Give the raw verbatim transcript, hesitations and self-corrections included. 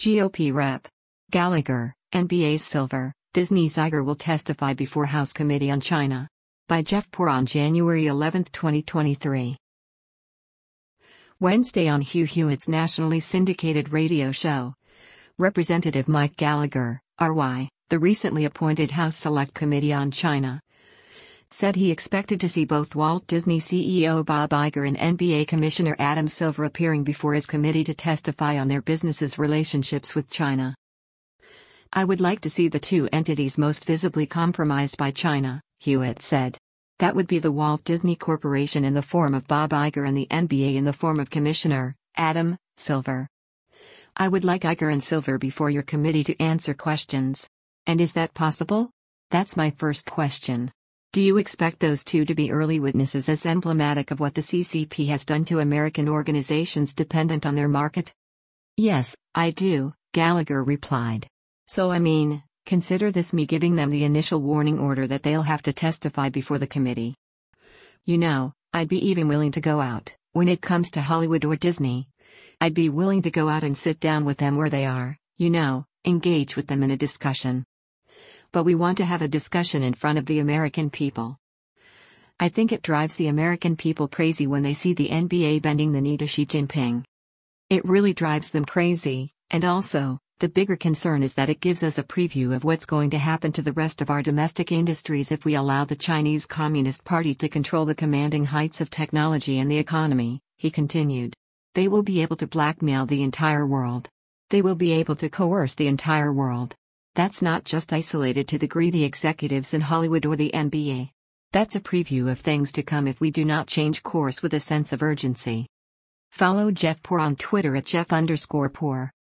G O P Rep. Gallagher, N B A's Silver, Disney's Iger will testify before House Committee on China. By Jeff Poor on January eleventh, twenty twenty-three. Wednesday on Hugh Hewitt's nationally syndicated radio show, Representative Mike Gallagher, R Y, the recently appointed House Select Committee on China, said he expected to see both Walt Disney C E O Bob Iger and N B A Commissioner Adam Silver appearing before his committee to testify on their businesses' relationships with China. "I would like to see the two entities most visibly compromised by China," Hewitt said. "That would be the Walt Disney Corporation in the form of Bob Iger and the N B A in the form of Commissioner Adam Silver. I would like Iger and Silver before your committee to answer questions. And is that possible? That's my first question. Do you expect those two to be early witnesses as emblematic of what the C C P has done to American organizations dependent on their market?" "Yes, I do," Gallagher replied. "So I mean, consider this me giving them the initial warning order that they'll have to testify before the committee. You know, I'd be even willing to go out, when it comes to Hollywood or Disney. I'd be willing to go out and sit down with them where they are, you know, engage with them in a discussion. But we want to have a discussion in front of the American people. I think it drives the American people crazy when they see the N B A bending the knee to Xi Jinping. It really drives them crazy, and also, the bigger concern is that it gives us a preview of what's going to happen to the rest of our domestic industries if we allow the Chinese Communist Party to control the commanding heights of technology and the economy," he continued. "They will be able to blackmail the entire world. They will be able to coerce the entire world. That's not just isolated to the greedy executives in Hollywood or the N B A. That's a preview of things to come if we do not change course with a sense of urgency." Follow Jeff Poor on Twitter at Jeff underscore Poor.